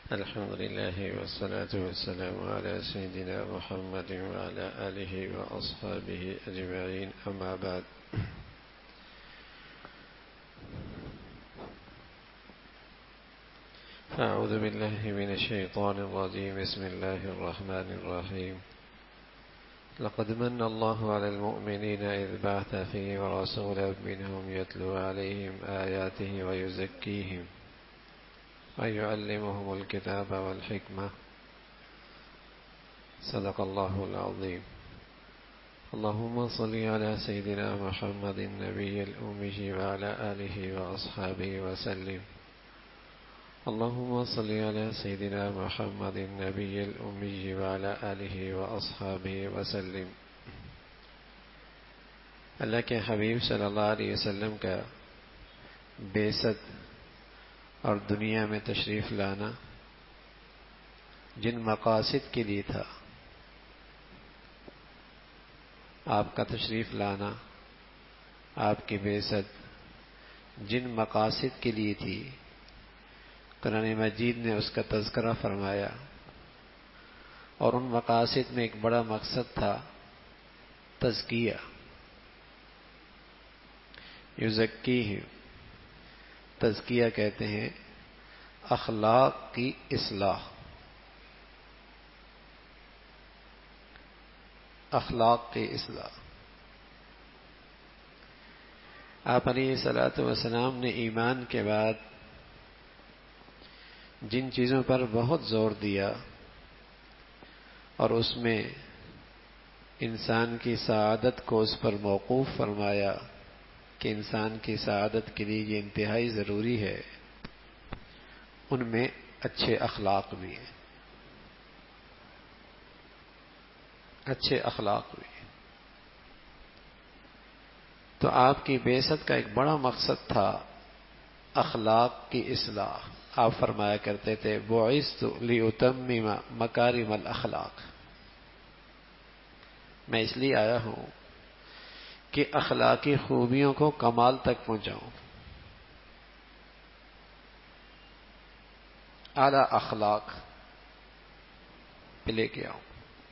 الحمد لله والصلاة والسلام على سيدنا محمد وعلى آله وأصحابه أجمعين، أما بعد. فأعوذ بالله من الشيطان الرجيم. بسم الله الرحمن الرحيم. لقد من الله على المؤمنين إذ بعث فيهم رسولا منهم يتلو عليهم آياته ويزكيهم ويعلمهم الكتاب والحكمة. صدق الله العظيم. اللهم صل على سيدنا محمد النبي الأمي وعلى آله وأصحابه وسلم. اللهم صل على سيدنا محمد النبي الأمي وعلى آله وأصحابه وسلم. اللہ کے حبیب صلی اللہ علیہ وسلم کا بعثت اور دنیا میں تشریف لانا جن مقاصد کے لیے تھا، آپ کا تشریف لانا، آپ کی بعثت جن مقاصد کے لیے تھی، قرآن مجید نے اس کا تذکرہ فرمایا، اور ان مقاصد میں ایک بڑا مقصد تھا تزکیہ. یزکیہم، تزکیہ کہتے ہیں اخلاق کی اصلاح. اخلاق کی اصلاح. آپ علیہ الصلوۃ والسلام نے ایمان کے بعد جن چیزوں پر بہت زور دیا اور اس میں انسان کی سعادت کو اس پر موقوف فرمایا کہ انسان کی سعادت کے لیے یہ انتہائی ضروری ہے، ان میں اچھے اخلاق بھی ہیں. اچھے اخلاق بھی ہیں. تو آپ کی بعثت کا ایک بڑا مقصد تھا اخلاق کی اصلاح. آپ فرمایا کرتے تھے بعثت لأتمم مکارم الاخلاق، میں اس لیے آیا ہوں کہ اخلاقی خوبیوں کو کمال تک پہنچاؤں، اعلی اخلاق پہ لے کے آؤں.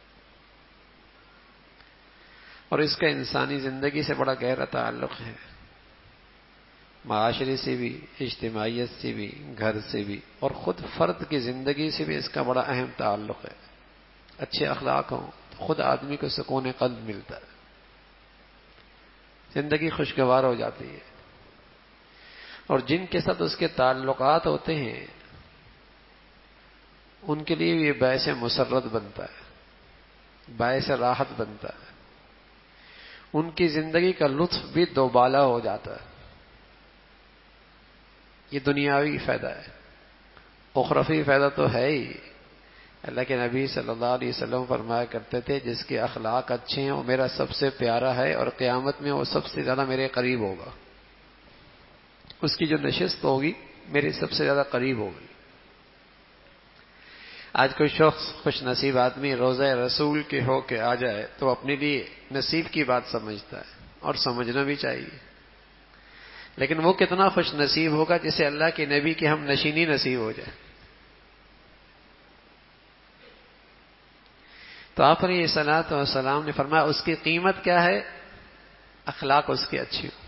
اور اس کا انسانی زندگی سے بڑا گہرا تعلق ہے، معاشرے سے بھی، اجتماعیت سے بھی، گھر سے بھی، اور خود فرد کی زندگی سے بھی اس کا بڑا اہم تعلق ہے. اچھے اخلاق ہوں تو خود آدمی کو سکون قلب ملتا ہے، زندگی خوشگوار ہو جاتی ہے. اور جن کے ساتھ اس کے تعلقات ہوتے ہیں ان کے لیے یہ باعث مسرت بنتا ہے، باعث راحت بنتا ہے. ان کی زندگی کا لطف بھی دوبالا ہو جاتا ہے. یہ دنیاوی فائدہ ہے، اخروی فائدہ تو ہے ہی. اللہ کے نبی صلی اللہ علیہ وسلم فرمایا کرتے تھے جس کے اخلاق اچھے ہیں وہ میرا سب سے پیارا ہے، اور قیامت میں وہ سب سے زیادہ میرے قریب ہوگا. اس کی جو نشست ہوگی میرے سب سے زیادہ قریب ہوگی. آج کوئی شخص خوش نصیب آدمی روضہ رسول کے ہو کے آ جائے تو اپنے لیے نصیب کی بات سمجھتا ہے، اور سمجھنا بھی چاہیے. لیکن وہ کتنا خوش نصیب ہوگا جسے اللہ کے نبی کی ہم نشینی نصیب ہو جائے. تو آپ علیہ الصلوۃ والسلام نے فرمایا اس کی قیمت کیا ہے؟ اخلاق اس کے اچھی ہو.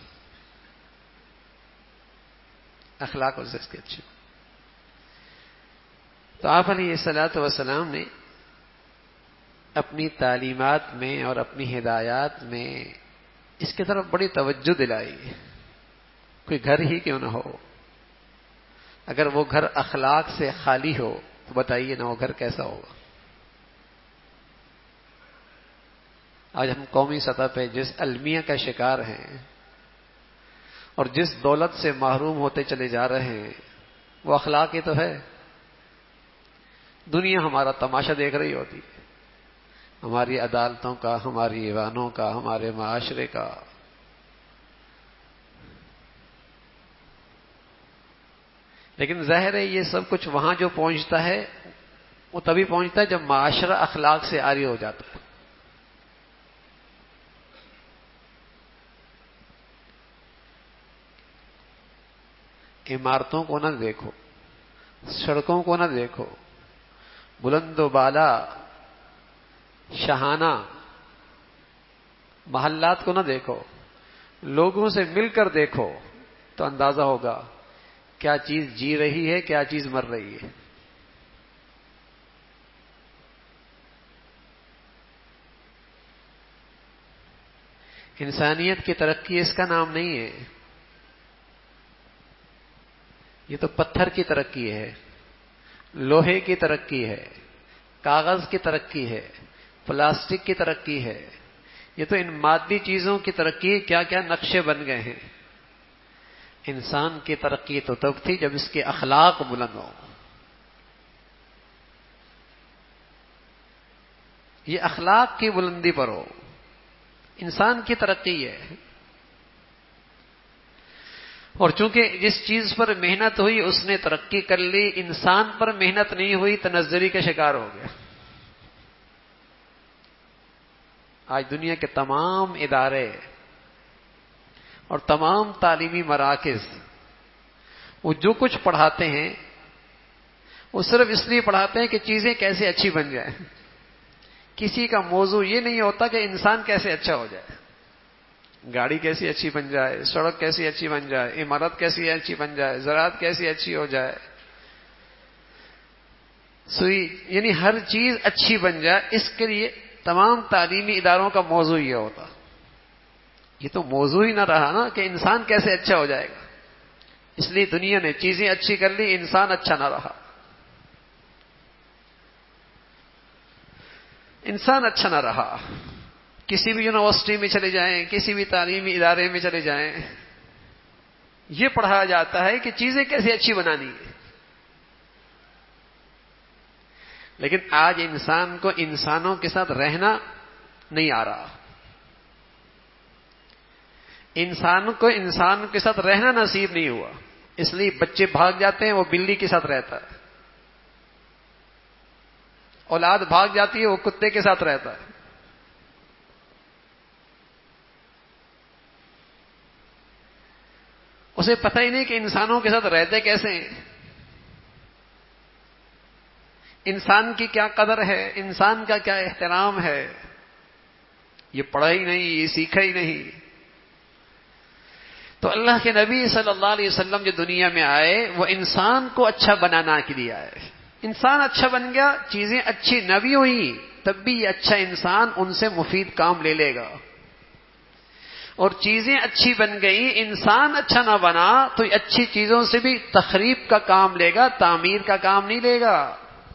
اخلاق اس کے اچھی ہو. تو آپ علیہ الصلوۃ والسلام نے اپنی تعلیمات میں اور اپنی ہدایات میں اس کی طرف بڑی توجہ دلائی. کوئی گھر ہی کیوں نہ ہو، اگر وہ گھر اخلاق سے خالی ہو تو بتائیے نا وہ گھر کیسا ہوگا. آج ہم قومی سطح پہ جس المیہ کا شکار ہیں اور جس دولت سے محروم ہوتے چلے جا رہے ہیں وہ اخلاق ہی تو ہے. دنیا ہمارا تماشا دیکھ رہی ہوتی ہے، ہماری عدالتوں کا، ہماری ایوانوں کا، ہمارے معاشرے کا. لیکن ظاہر ہے یہ سب کچھ وہاں جو پہنچتا ہے وہ تبھی پہنچتا ہے جب معاشرہ اخلاق سے عاری ہو جاتا ہے. عمارتوں کو نہ دیکھو، سڑکوں کو نہ دیکھو، بلند و بالا شاہانہ محلات کو نہ دیکھو، لوگوں سے مل کر دیکھو تو اندازہ ہوگا کیا چیز جی رہی ہے، کیا چیز مر رہی ہے۔ انسانیت کی ترقی اس کا نام نہیں ہے، یہ تو پتھر کی ترقی ہے، لوہے کی ترقی ہے، کاغذ کی ترقی ہے، پلاسٹک کی ترقی ہے، یہ تو ان مادی چیزوں کی ترقی، کیا کیا نقشے بن گئے ہیں۔ انسان کی ترقی تو تب تھی جب اس کے اخلاق بلند ہوں۔ یہ اخلاق کی بلندی پر ہو، انسان کی ترقی ہے۔ اور چونکہ جس چیز پر محنت ہوئی اس نے ترقی کر لی، انسان پر محنت نہیں ہوئی تنزلی کا شکار ہو گیا۔ آج دنیا کے تمام ادارے اور تمام تعلیمی مراکز وہ جو کچھ پڑھاتے ہیں وہ صرف اس لیے پڑھاتے ہیں کہ چیزیں کیسے اچھی بن جائیں۔ کسی کا موضوع یہ نہیں ہوتا کہ انسان کیسے اچھا ہو جائے، گاڑی کیسی اچھی بن جائے، سڑک کیسی اچھی بن جائے، عمارت کیسی اچھی بن جائے، زراعت کیسی اچھی ہو جائے، یعنی ہر چیز اچھی بن جائے، اس کے لیے تمام تعلیمی اداروں کا موضوع یہ ہوتا۔ یہ تو موضوع ہی نہ رہا نا کہ انسان کیسے اچھا ہو جائے گا، اس لیے دنیا نے چیزیں اچھی کر لی، انسان اچھا نہ رہا۔ انسان اچھا نہ رہا، کسی بھی یونیورسٹی میں چلے جائیں، کسی بھی تعلیمی ادارے میں چلے جائیں، یہ پڑھایا جاتا ہے کہ چیزیں کیسے اچھی بنانی ہے۔ لیکن آج انسان کو انسانوں کے ساتھ رہنا نہیں آ رہا، انسان کو انسان کے ساتھ رہنا نصیب نہیں ہوا، اس لیے بچے بھاگ جاتے ہیں، وہ بلی کے ساتھ رہتا ہے، اولاد بھاگ جاتی ہے، وہ کتے کے ساتھ رہتا ہے۔ اسے پتہ ہی نہیں کہ انسانوں کے ساتھ رہتے کیسے ہیں، انسان کی کیا قدر ہے، انسان کا کیا احترام ہے، یہ پڑھا ہی نہیں، یہ سیکھا ہی نہیں۔ تو اللہ کے نبی صلی اللہ علیہ وسلم جو دنیا میں آئے وہ انسان کو اچھا بنانا کے لیے آئے۔ انسان اچھا بن گیا، چیزیں اچھی نہ بھی ہوئی تب بھی یہ اچھا انسان ان سے مفید کام لے لے گا، اور چیزیں اچھی بن گئی، انسان اچھا نہ بنا تو یہ اچھی چیزوں سے بھی تخریب کا کام لے گا، تعمیر کا کام نہیں لے گا۔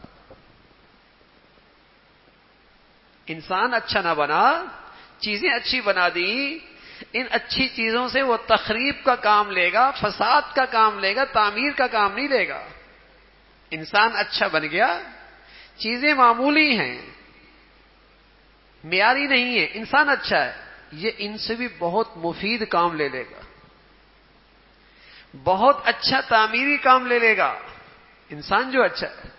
انسان اچھا نہ بنا، چیزیں اچھی بنا دی، ان اچھی چیزوں سے وہ تخریب کا کام لے گا، فساد کا کام لے گا، تعمیر کا کام نہیں لے گا۔ انسان اچھا بن گیا، چیزیں معمولی ہیں، معیاری نہیں ہے، انسان اچھا ہے، یہ ان سے بھی بہت مفید کام لے لے گا، بہت اچھا تعمیری کام لے لے گا انسان جو اچھا ہے۔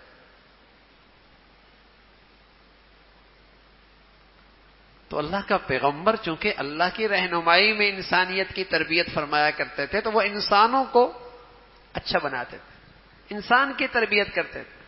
تو اللہ کا پیغمبر چونکہ اللہ کی رہنمائی میں انسانیت کی تربیت فرمایا کرتے تھے تو وہ انسانوں کو اچھا بناتے تھے، انسان کی تربیت کرتے تھے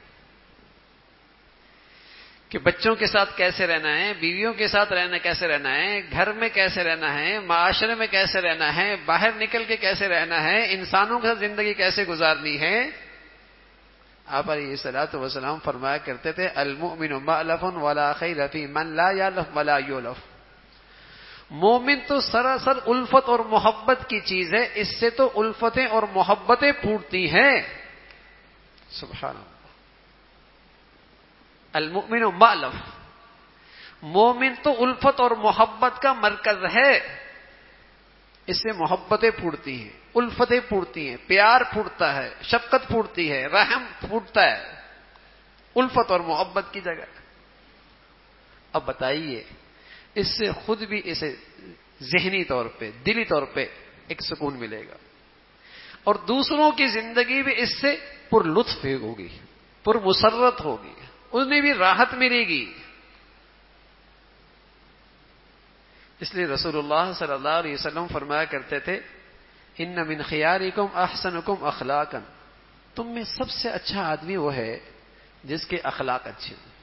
کہ بچوں کے ساتھ کیسے رہنا ہے، بیویوں کے ساتھ کیسے رہنا ہے، گھر میں کیسے رہنا ہے، معاشرے میں کیسے رہنا ہے، باہر نکل کے کیسے رہنا ہے، انسانوں کے ساتھ زندگی کیسے گزارنی ہے۔ آپ علیہ الصلوۃ والسلام فرمایا کرتے تھے المؤمن مألف ولا خیر فی من لا یألف ولا یؤلف۔ مومن تو سراسر الفت اور محبت کی چیز ہے، اس سے تو الفتیں اور محبتیں پھوٹتی ہیں۔ سبحان اللہ، المؤمن مألف، مومن تو الفت اور محبت کا مرکز ہے، اس سے محبتیں پھوٹتی ہیں، الفتیں پھوٹتی ہیں، پیار پھوٹتا ہے، شفقت پھوٹتی ہے، رحم پھوٹتا ہے، الفت اور محبت کی جگہ۔ اب بتائیے اس سے خود بھی اسے ذہنی طور پہ، دلی طور پہ ایک سکون ملے گا، اور دوسروں کی زندگی بھی اس سے پر لطف ہوگی، پر مسرت ہوگی، انہیں بھی راحت ملے گی۔ اس لیے رسول اللہ صلی اللہ علیہ وسلم فرمایا کرتے تھے ان من خیارکم احسنکم اخلاقا، تم میں سب سے اچھا آدمی وہ ہے جس کے اخلاق اچھے ہوں،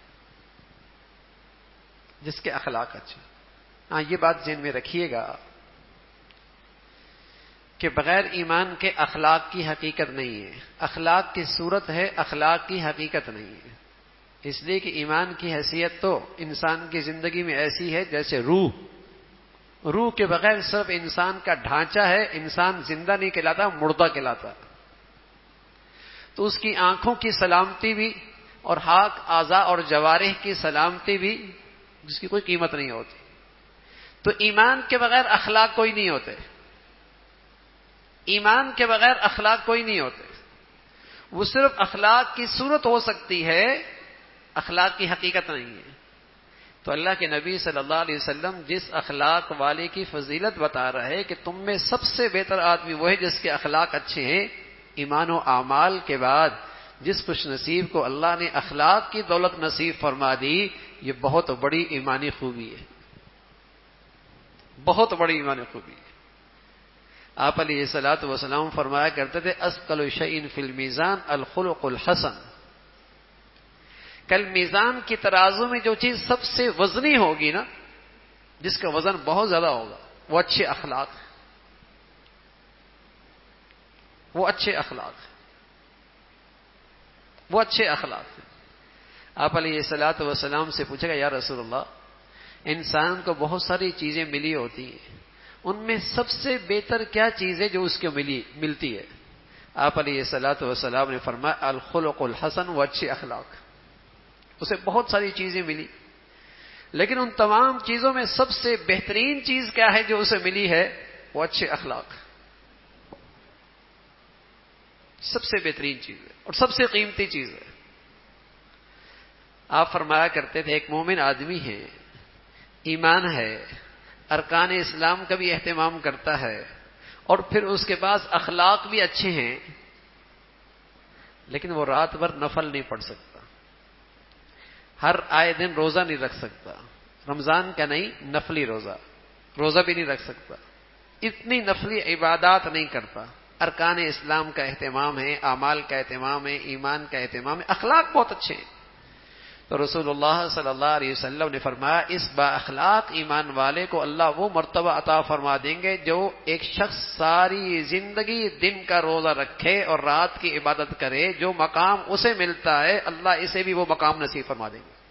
جس کے اخلاق اچھے. ہاں یہ بات ذہن میں رکھیے گا کہ بغیر ایمان کے اخلاق کی حقیقت نہیں ہے. اخلاق کی صورت ہے، اخلاق کی حقیقت نہیں ہے. اس لیے کہ ایمان کی حیثیت تو انسان کی زندگی میں ایسی ہے جیسے روح کے بغیر صرف انسان کا ڈھانچہ ہے، انسان زندہ نہیں کہلاتا، مردہ کہلاتا. تو اس کی آنکھوں کی سلامتی بھی اور ہاتھ، اعضاء اور جوارح کی سلامتی بھی جس کی کوئی قیمت نہیں ہوتی. تو ایمان کے بغیر اخلاق کوئی نہیں ہوتے، ایمان کے بغیر اخلاق کوئی نہیں ہوتے. وہ صرف اخلاق کی صورت ہو سکتی ہے، اخلاق کی حقیقت نہیں ہے. تو اللہ کے نبی صلی اللہ علیہ وسلم جس اخلاق والے کی فضیلت بتا رہے ہیں کہ تم میں سب سے بہتر آدمی وہ ہے جس کے اخلاق اچھے ہیں. ایمان و اعمال کے بعد جس خوش نصیب کو اللہ نے اخلاق کی دولت نصیب فرما دی، یہ بہت بڑی ایمانی خوبی ہے، بہت بڑی ایمانی خوبی ہے. آپ علیہ الصلوۃ والسلام فرمایا کرتے تھے اثقل شیء فی المیزان الخلق الحسن. کل میزان کی ترازو میں جو چیز سب سے وزنی ہوگی نا، جس کا وزن بہت زیادہ ہوگا، وہ اچھے اخلاق ہیں، وہ اچھے اخلاق ہیں، وہ اچھے اخلاق ہیں. آپ علیہ الصلوۃ والسلام سے پوچھے گا یا رسول اللہ، انسان کو بہت ساری چیزیں ملی ہوتی ہیں، ان میں سب سے بہتر کیا چیز ہے جو اس کو ملتی ہے؟ آپ علیہ الصلوۃ والسلام نے فرمایا الخلق الحسن، وہ اچھے اخلاق. اسے بہت ساری چیزیں ملی، لیکن ان تمام چیزوں میں سب سے بہترین چیز کیا ہے جو اسے ملی ہے؟ وہ اچھے اخلاق. سب سے بہترین چیز ہے اور سب سے قیمتی چیز ہے. آپ فرمایا کرتے تھے ایک مومن آدمی ہے، ایمان ہے، ارکان اسلام کا بھی اہتمام کرتا ہے، اور پھر اس کے پاس اخلاق بھی اچھے ہیں، لیکن وہ رات بھر نفل نہیں پڑھ سکتا، ہر آئے دن روزہ نہیں رکھ سکتا، رمضان کا نہیں نفلی روزہ بھی نہیں رکھ سکتا، اتنی نفلی عبادات نہیں کرتا. ارکان اسلام کا اہتمام ہے، اعمال کا اہتمام ہے، ایمان کا اہتمام ہے، اخلاق بہت اچھے ہیں. تو رسول اللہ صلی اللہ علیہ وسلم نے فرمایا اس با اخلاق ایمان والے کو اللہ وہ مرتبہ عطا فرما دیں گے جو ایک شخص ساری زندگی دن کا روزہ رکھے اور رات کی عبادت کرے، جو مقام اسے ملتا ہے اللہ اسے بھی وہ مقام نصیب فرما دیں گے.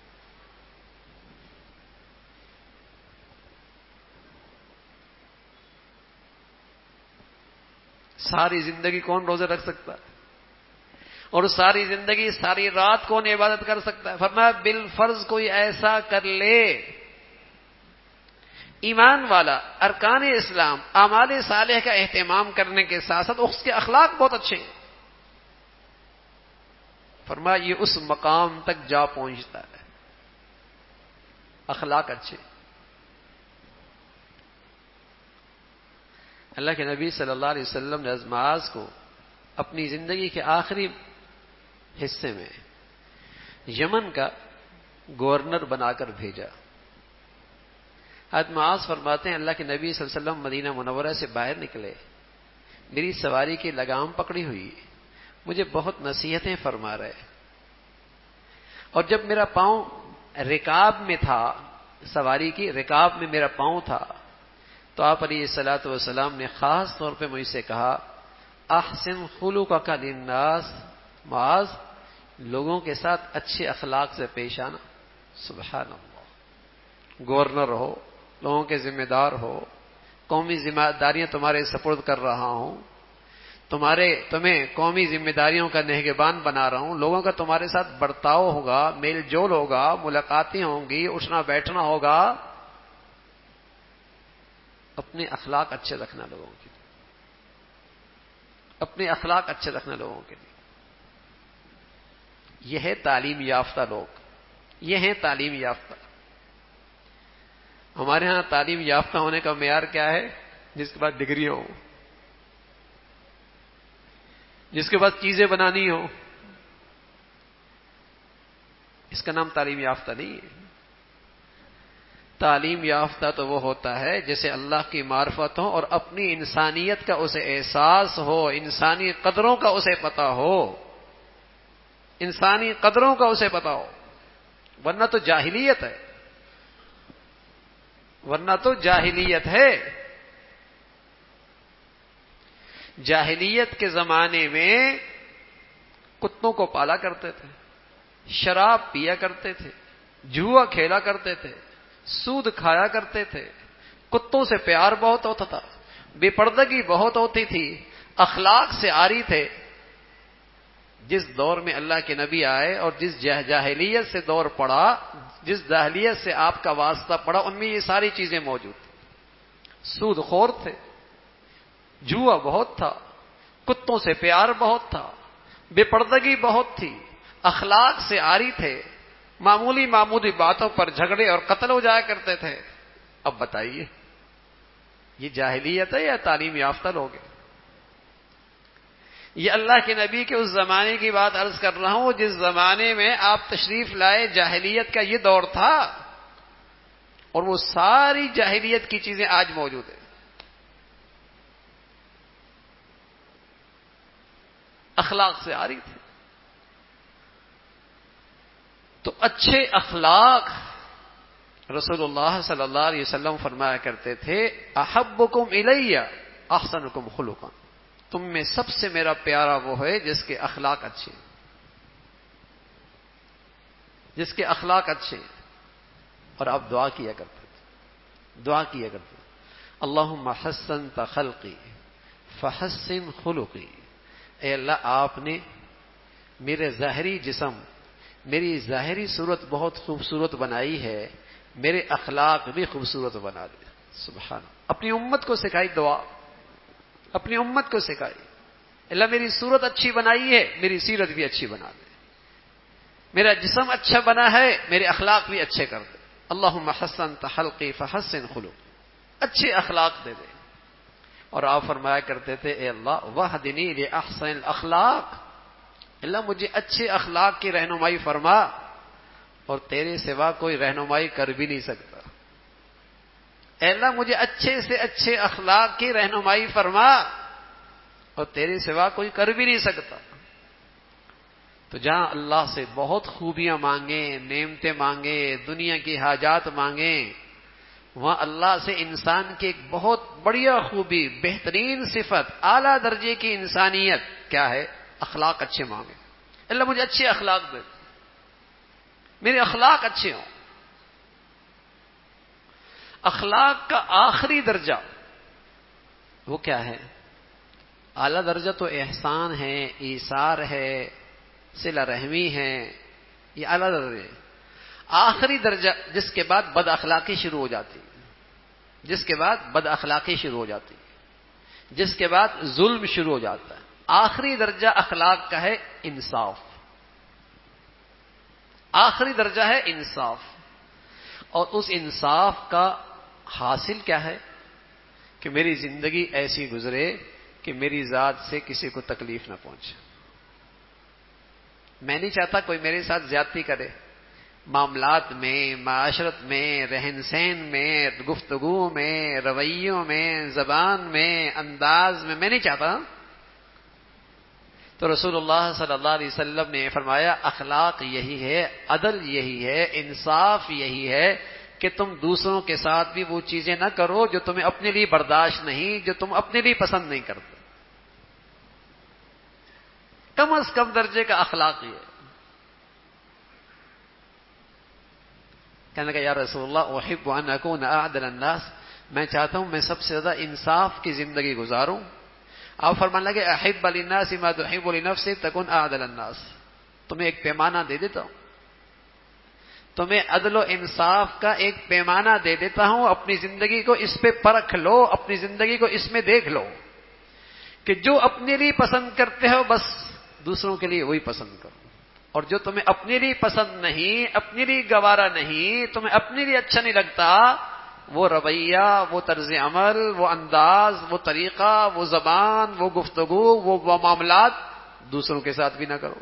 ساری زندگی کون روزے رکھ سکتا ہے؟ اور ساری زندگی ساری رات کون عبادت کر سکتا ہے؟ فرمایا بالفرض کوئی ایسا کر لے ایمان والا، ارکان اسلام، اعمال صالح کا اہتمام کرنے کے ساتھ ساتھ اس کے اخلاق بہت اچھے ہیں. فرمایا یہ اس مقام تک جا پہنچتا ہے، اخلاق اچھے. اللہ کے نبی صلی اللہ علیہ وسلم نے معاذ کو اپنی زندگی کے آخری حصے میں یمن کا گورنر بنا کر بھیجا. حضرت معاذ فرماتے ہیں اللہ کے نبی صلی اللہ علیہ وسلم مدینہ منورہ سے باہر نکلے، میری سواری کی لگام پکڑی ہوئی، مجھے بہت نصیحتیں فرما رہے، اور جب میرا پاؤں رکاب میں تھا، سواری کی رکاب میں میرا پاؤں تھا، تو آپ علیہ الصلوۃ والسلام نے خاص طور پہ مجھ سے کہا احسن خلقک للناس، معاذ لوگوں کے ساتھ اچھے اخلاق سے پیش آنا. سبحان اللہ، گورنر ہو، لوگوں کے ذمہ دار ہو، قومی ذمہ داریاں تمہارے سپرد کر رہا ہوں، تمہیں قومی ذمہ داریوں کا نگہبان بنا رہا ہوں، لوگوں کا تمہارے ساتھ برتاؤ ہوگا، میل جول ہوگا، ملاقاتیں ہوں گی، اٹھنا بیٹھنا ہوگا. اپنے اخلاق اچھے رکھنا لوگوں کے لیے، اپنے اخلاق اچھے رکھنا لوگوں کے لیے. یہ ہے تعلیم یافتہ لوگ، یہ ہیں تعلیم یافتہ. ہمارے ہاں تعلیم یافتہ ہونے کا معیار کیا ہے؟ جس کے پاس ڈگری ہو، جس کے پاس چیزیں بنانی ہو، اس کا نام تعلیم یافتہ نہیں ہے. تعلیم یافتہ تو وہ ہوتا ہے جسے اللہ کی معرفت ہو اور اپنی انسانیت کا اسے احساس ہو، انسانی قدروں کا اسے پتہ ہو. انسانی قدروں کا اسے پتا ہو، ورنہ تو جاہلیت ہے، ورنہ تو جاہلیت ہے۔ جاہلیت کے زمانے میں کتوں کو پالا کرتے تھے، شراب پیا کرتے تھے، جوا کھیلا کرتے تھے، سود کھایا کرتے تھے، کتوں سے پیار بہت ہوتا تھا، بے پردگی بہت ہوتی تھی، اخلاق سے عاری تھے۔ جس دور میں اللہ کے نبی آئے اور جس جاہلیت سے دور پڑا، جس جاہلیت سے آپ کا واسطہ پڑا، ان میں یہ ساری چیزیں موجود تھیں۔ سود خور تھے، جوا بہت تھا، کتوں سے پیار بہت تھا، بے پردگی بہت تھی، اخلاق سے عاری تھے، معمولی باتوں پر جھگڑے اور قتل ہو جایا کرتے تھے۔ اب بتائیے یہ جاہلیت ہے یا تعلیم یافتہ لوگ ہیں؟ یہ اللہ کے نبی کے اس زمانے کی بات عرض کر رہا ہوں جس زمانے میں آپ تشریف لائے، جاہلیت کا یہ دور تھا، اور وہ ساری جاہلیت کی چیزیں آج موجود ہیں۔ اخلاق سے عاری تھے۔ تو اچھے اخلاق، رسول اللہ صلی اللہ علیہ وسلم فرمایا کرتے تھے احبکم الی احسنکم خلقا، تم میں سب سے میرا پیارا وہ ہے جس کے اخلاق اچھے، جس کے اخلاق اچھے۔ اور آپ دعا کیا کرتے تھے، دعا کیا کرتے تھے اللہم حسنت خلقی فحسن خلقی، اے اللہ آپ نے میرے ظاہری جسم، میری ظاہری صورت بہت خوبصورت بنائی ہے، میرے اخلاق بھی خوبصورت بنا دے۔ سبحان، اپنی امت کو سکھائی دعا، اپنی امت کو سکھائی اللہ میری صورت اچھی بنائی ہے، میری سیرت بھی اچھی بنا دے، میرا جسم اچھا بنا ہے، میرے اخلاق بھی اچھے کر دے۔ اللہم حسنت خلقی فحسن خلقی، اچھے اخلاق دے دے۔ اور آپ فرمایا کرتے تھے اے اللہ وہدنی لاحسن الاخلاق، اللہ مجھے اچھے اخلاق کی رہنمائی فرما، اور تیرے سوا کوئی رہنمائی کر بھی نہیں سکتا۔ اے اللہ مجھے اچھے سے اچھے اخلاق کی رہنمائی فرما، اور تیرے سوا کوئی کر بھی نہیں سکتا۔ تو جہاں اللہ سے بہت خوبیاں مانگیں، نعمتیں مانگیں، دنیا کی حاجات مانگیں، وہاں اللہ سے انسان کی ایک بہت بڑھیا خوبی، بہترین صفت، اعلیٰ درجے کی انسانیت کیا ہے؟ اخلاق اچھے مانگے۔ اللہ مجھے اچھے اخلاق دے، میرے اخلاق اچھے ہوں۔ اخلاق کا آخری درجہ وہ کیا ہے؟ اعلیٰ درجہ تو احسان ہے، ایثار ہے، صلہ رحمی ہے، یہ اعلیٰ درجہ ہے۔ آخری درجہ جس کے بعد بد اخلاقی شروع ہو جاتی، جس کے بعد بد اخلاقی شروع ہو جاتی، جس کے بعد ظلم شروع ہو جاتا ہے، آخری درجہ اخلاق کا ہے انصاف۔ آخری درجہ ہے انصاف، اور اس انصاف کا حاصل کیا ہے؟ کہ میری زندگی ایسی گزرے کہ میری ذات سے کسی کو تکلیف نہ پہنچے۔ میں نہیں چاہتا کوئی میرے ساتھ زیادتی کرے، معاملات میں، معاشرت میں، رہن سہن میں، گفتگو میں، رویوں میں، زبان میں، انداز میں نہیں چاہتا۔ تو رسول اللہ صلی اللہ علیہ وسلم نے فرمایا اخلاق یہی ہے، عدل یہی ہے، انصاف یہی ہے کہ تم دوسروں کے ساتھ بھی وہ چیزیں نہ کرو جو تمہیں اپنے لیے برداشت نہیں، جو تم اپنے لیے پسند نہیں کرتے۔ کم از کم درجے کا اخلاق یہ ہے۔ کہنے لگا یا رسول اللہ احب ان اکون اعدل الناس، میں چاہتا ہوں میں سب سے زیادہ انصاف کی زندگی گزاروں۔ آپ فرمانے لگے احب للناس ما تحب لنفسك تكن اعدل الناس، تمہیں ایک پیمانہ دے دیتا ہوں، تمہیں عدل و انصاف کا ایک پیمانہ دے دیتا ہوں، اپنی زندگی کو اس پہ پرکھ لو، اپنی زندگی کو اس میں دیکھ لو کہ جو اپنے لیے پسند کرتے ہو بس دوسروں کے لیے وہی پسند کرو، اور جو تمہیں اپنے لیے پسند نہیں، اپنے لیے گوارا نہیں، تمہیں اپنے لیے اچھا نہیں لگتا، وہ رویہ، وہ طرز عمل، وہ انداز، وہ طریقہ، وہ زبان، وہ گفتگو، وہ معاملات دوسروں کے ساتھ بھی نہ کرو۔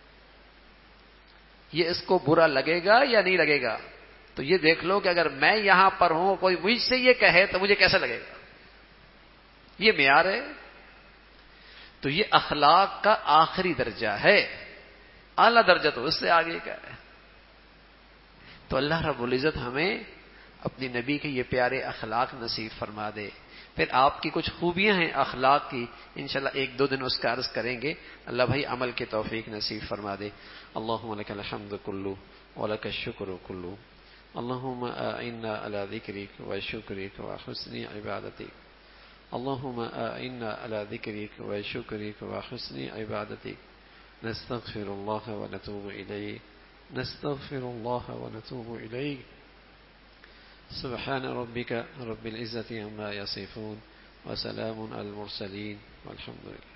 یہ اس کو برا لگے گا یا نہیں لگے گا؟ تو یہ دیکھ لو کہ اگر میں یہاں پر ہوں، کوئی مجھ سے یہ کہے تو مجھے کیسا لگے گا؟ یہ معیار ہے۔ تو یہ اخلاق کا آخری درجہ ہے اعلیٰ درجہ تو اس سے آگے کا ہے۔ تو اللہ رب العزت ہمیں اپنی نبی کے یہ پیارے اخلاق نصیب فرما دے۔ پھر آپ کی کچھ خوبیاں ہیں اخلاق کی، انشاءاللہ ایک دو دن اس کا عرض کریں گے۔ اللہ بھائی عمل کی توفیق نصیب فرما دے۔ اللہم لک الحمد کلو ولک الشکر کلو، اللہم اعنا علی ذکرک وشکرک وحسن عبادتک، اللہم اعنا علی ذکرک وشکرک وحسن عبادتک، نستغفر اللہ ونتوب الیک، نستغفر اللہ ونتوب الیک، سبحان ربك رب العزة عما يصفون وسلام على المرسلين والحمد لله۔